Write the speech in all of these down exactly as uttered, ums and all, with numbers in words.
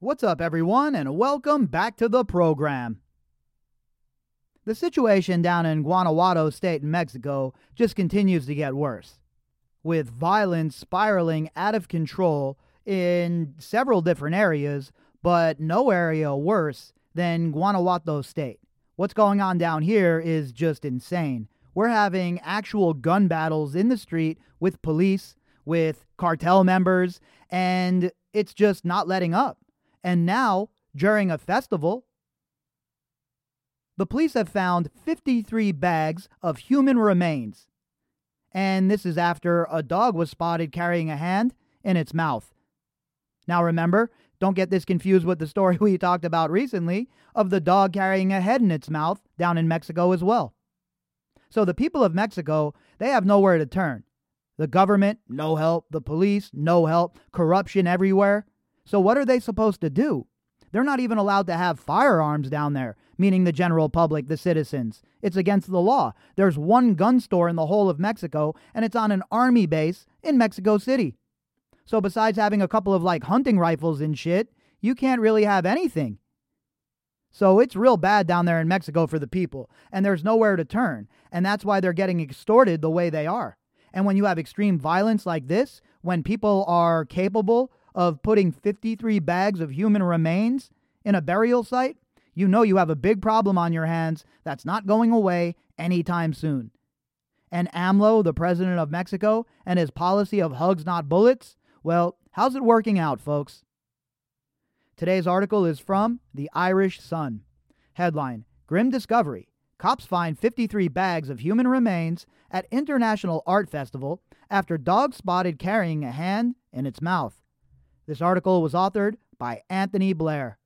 What's up, everyone, and welcome back to the program. The situation down in Guanajuato State in Mexico just continues to get worse, with violence spiraling out of control in several different areas, but no area worse than Guanajuato State. What's going on down here is just insane. We're having actual gun battles in the street with police, with cartel members, and it's just not letting up. And now, during a festival, the police have found fifty-three bags of human remains. And this is after a dog was spotted carrying a hand in its mouth. Now remember, don't get this confused with the story we talked about recently of the dog carrying a head in its mouth down in Mexico as well. So the people of Mexico, they have nowhere to turn. The government, no help. The police, no help. Corruption everywhere. So what are they supposed to do? They're not even allowed to have firearms down there, meaning the general public, the citizens. It's against the law. There's one gun store in the whole of Mexico, and it's on an army base in Mexico City. So besides having a couple of like hunting rifles and shit, you can't really have anything. So it's real bad down there in Mexico for the people, and there's nowhere to turn. And that's why they're getting extorted the way they are. And when you have extreme violence like this, when people are capable of putting fifty-three bags of human remains in a burial site, you know you have a big problem on your hands that's not going away anytime soon. And AMLO, the president of Mexico, and his policy of hugs not bullets, well, how's it working out, folks? Today's article is from the Irish Sun. Headline: Grim Discovery. Cops find fifty-three bags of human remains at International Art Festival after dog spotted carrying a hand in its mouth. This article was authored by Anthony Blair.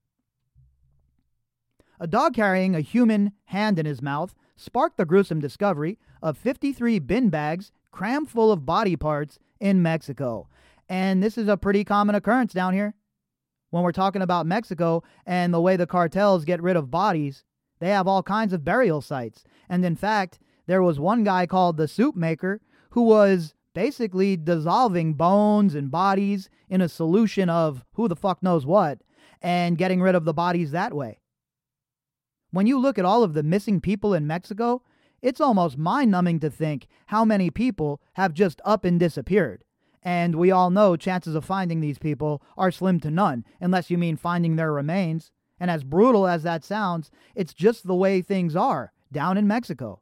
A dog carrying a human hand in his mouth sparked the gruesome discovery of fifty-three bin bags crammed full of body parts in Mexico. And this is a pretty common occurrence down here. When we're talking about Mexico and the way the cartels get rid of bodies, they have all kinds of burial sites. And in fact, there was one guy called the Soup Maker who was basically dissolving bones and bodies in a solution of who the fuck knows what and getting rid of the bodies that way. When you look at all of the missing people in Mexico, it's almost mind-numbing to think how many people have just up and disappeared. And we all know chances of finding these people are slim to none, unless you mean finding their remains. And as brutal as that sounds, it's just the way things are down in Mexico.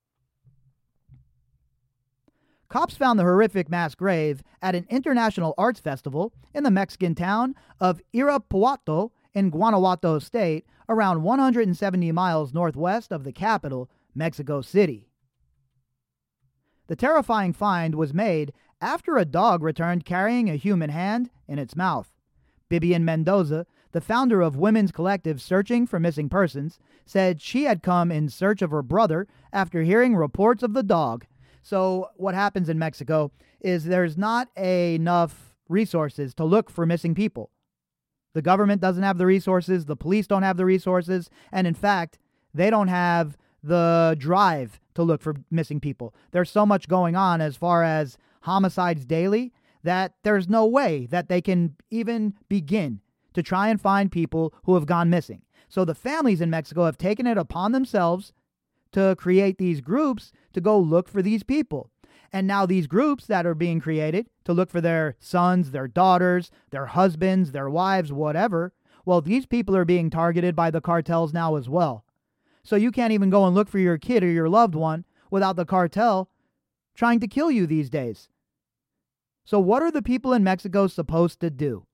Cops found the horrific mass grave at an international arts festival in the Mexican town of Irapuato in Guanajuato State, around one hundred seventy miles northwest of the capital, Mexico City. The terrifying find was made after a dog returned carrying a human hand in its mouth. Bibian Mendoza, the founder of Women's Collective Searching for Missing Persons, said she had come in search of her brother after hearing reports of the dog. So what happens in Mexico is there's not enough resources to look for missing people. The government doesn't have the resources, the police don't have the resources, and in fact, they don't have the drive to look for missing people. There's so much going on as far as homicides daily that there's no way that they can even begin to try and find people who have gone missing. So the families in Mexico have taken it upon themselves to create these groups to go look for these people. And now these groups that are being created to look for their sons, their daughters, their husbands, their wives, whatever, well, these people are being targeted by the cartels now as well. So you can't even go and look for your kid or your loved one without the cartel trying to kill you these days. So what are the people in Mexico supposed to do?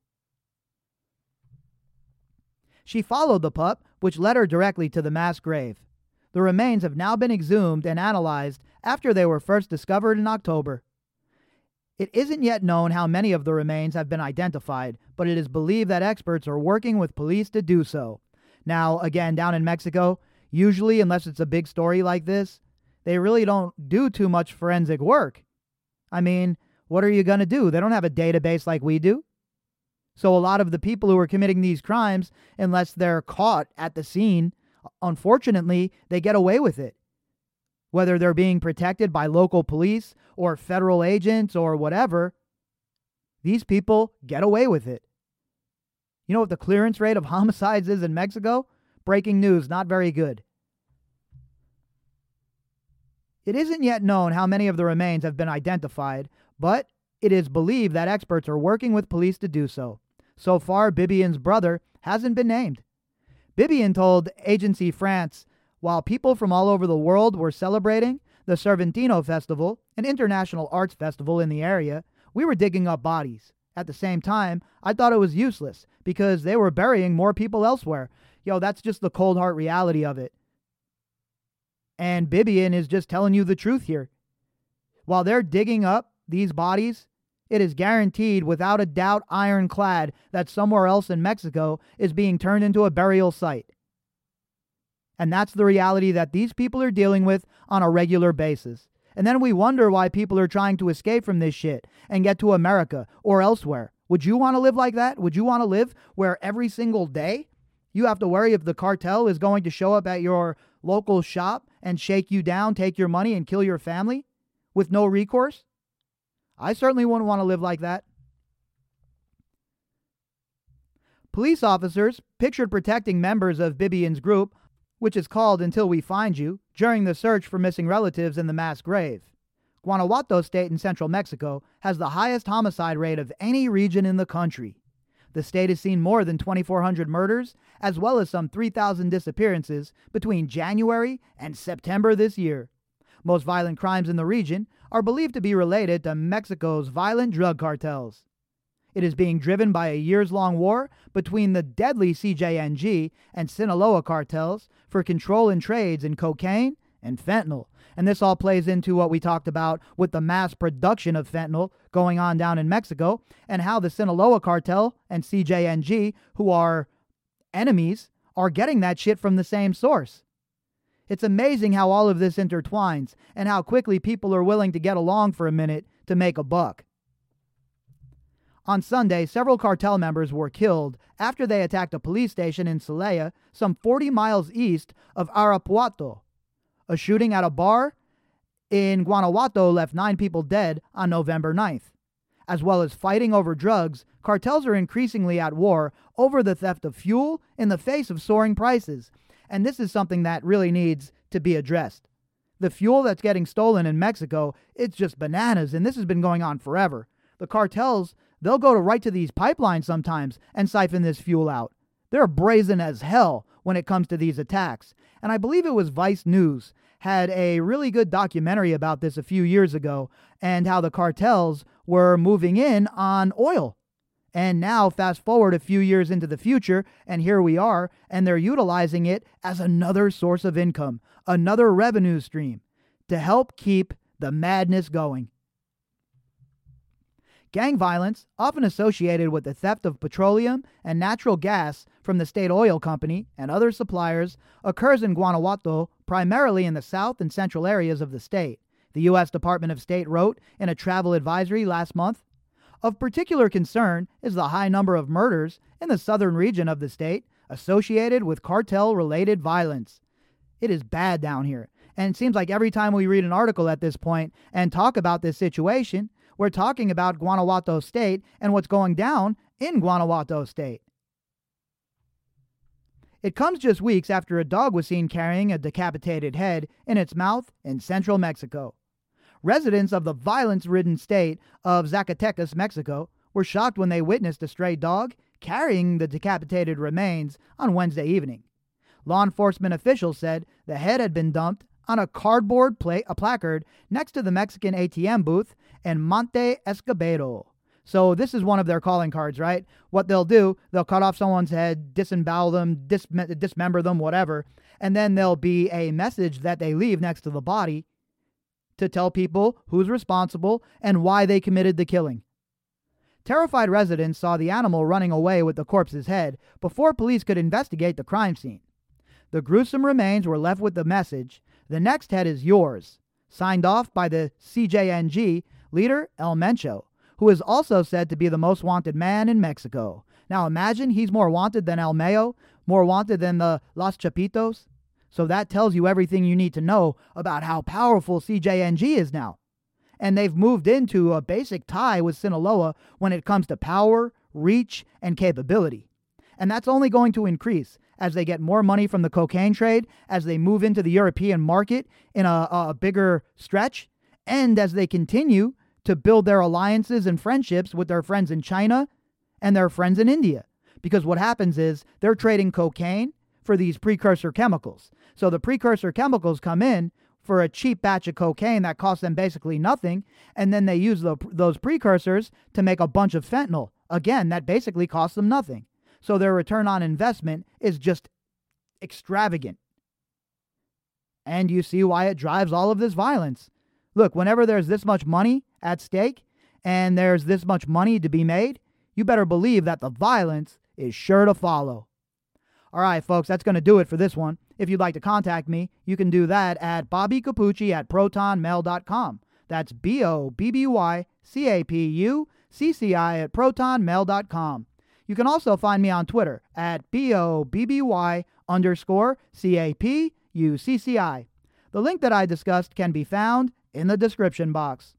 She followed the pup, which led her directly to the mass grave. The remains have now been exhumed and analyzed after they were first discovered in October. It isn't yet known how many of the remains have been identified, but it is believed that experts are working with police to do so. Now, again, down in Mexico, usually, unless it's a big story like this, they really don't do too much forensic work. I mean, what are you going to do? They don't have a database like we do. So a lot of the people who are committing these crimes, unless they're caught at the scene, unfortunately, they get away with it. Whether they're being protected by local police or federal agents or whatever, these people get away with it. You know what the clearance rate of homicides is in Mexico? Breaking news, not very good. It isn't yet known how many of the remains have been identified, but it is believed that experts are working with police to do so. So far, Bibian's brother hasn't been named. Bibian told Agency France, while people from all over the world were celebrating the Cervantino Festival, an international arts festival in the area, we were digging up bodies. At the same time, I thought it was useless because they were burying more people elsewhere. Yo, that's just the cold hard reality of it. And Bibian is just telling you the truth here. While they're digging up these bodies, it is guaranteed without a doubt ironclad that somewhere else in Mexico is being turned into a burial site. And that's the reality that these people are dealing with on a regular basis. And then we wonder why people are trying to escape from this shit and get to America or elsewhere. Would you want to live like that? Would you want to live where every single day you have to worry if the cartel is going to show up at your local shop and shake you down, take your money, and kill your family with no recourse? I certainly wouldn't want to live like that. Police officers pictured protecting members of Bibian's group, which is called Until We Find You, during the search for missing relatives in the mass grave. Guanajuato State in central Mexico has the highest homicide rate of any region in the country. The state has seen more than twenty-four hundred murders, as well as some three thousand disappearances between January and September this year. Most violent crimes in the region are believed to be related to Mexico's violent drug cartels. It is being driven by a years-long war between the deadly C J N G and Sinaloa cartels for control in trades in cocaine and fentanyl. And this all plays into what we talked about with the mass production of fentanyl going on down in Mexico, and how the Sinaloa cartel and C J N G, who are enemies, are getting that shit from the same source. It's amazing how all of this intertwines and how quickly people are willing to get along for a minute to make a buck. On Sunday, several cartel members were killed after they attacked a police station in Celaya, some forty miles east of Arapuato. A shooting at a bar in Guanajuato left nine people dead on November ninth. As well as fighting over drugs, cartels are increasingly at war over the theft of fuel in the face of soaring prices. And this is something that really needs to be addressed. The fuel that's getting stolen in Mexico, it's just bananas, and this has been going on forever. The cartels, they'll go to right to these pipelines sometimes and siphon this fuel out. They're brazen as hell when it comes to these attacks. And I believe it was Vice News had a really good documentary about this a few years ago, and how the cartels were moving in on oil. And now, fast forward a few years into the future, and here we are, and they're utilizing it as another source of income, another revenue stream, to help keep the madness going. Gang violence, often associated with the theft of petroleum and natural gas from the state oil company and other suppliers, occurs in Guanajuato primarily in the south and central areas of the state. The U S Department of State wrote in a travel advisory last month, "Of particular concern is the high number of murders in the southern region of the state associated with cartel-related violence." It is bad down here, and it seems like every time we read an article at this point and talk about this situation, we're talking about Guanajuato State and what's going down in Guanajuato State. It comes just weeks after a dog was seen carrying a decapitated head in its mouth in central Mexico. Residents of the violence-ridden state of Zacatecas, Mexico, were shocked when they witnessed a stray dog carrying the decapitated remains on Wednesday evening. Law enforcement officials said the head had been dumped on a cardboard plate, a placard next to the Mexican A T M booth in Monte Escobedo. So this is one of their calling cards, right? What they'll do, they'll cut off someone's head, disembowel them, dis- dismember them, whatever, and then there'll be a message that they leave next to the body to tell people who's responsible and why they committed the killing. Terrified residents saw the animal running away with the corpse's head before police could investigate the crime scene. The gruesome remains were left with the message, "The next head is yours," signed off by the C J N G leader El Mencho, who is also said to be the most wanted man in Mexico. Now imagine he's more wanted than El Mayo, more wanted than the Los Chapitos. So that tells you everything you need to know about how powerful C J N G is now. And they've moved into a basic tie with Sinaloa when it comes to power, reach, and capability. And that's only going to increase as they get more money from the cocaine trade, as they move into the European market in a, a bigger stretch, and as they continue to build their alliances and friendships with their friends in China and their friends in India. Because what happens is they're trading cocaine for these precursor chemicals. So the precursor chemicals come in for a cheap batch of cocaine that costs them basically nothing, and then they use the, those precursors to make a bunch of fentanyl. Again, that basically costs them nothing. So their return on investment is just extravagant. And you see why it drives all of this violence. Look, whenever there's this much money at stake and there's this much money to be made, you better believe that the violence is sure to follow. All right, folks, that's going to do it for this one. If you'd like to contact me, you can do that at bobby capucci at proton mail dot com. That's B O B B Y C A P U C C I at proton mail dot com. You can also find me on Twitter at B O B B Y underscore C A P U C C I. The link that I discussed can be found in the description box.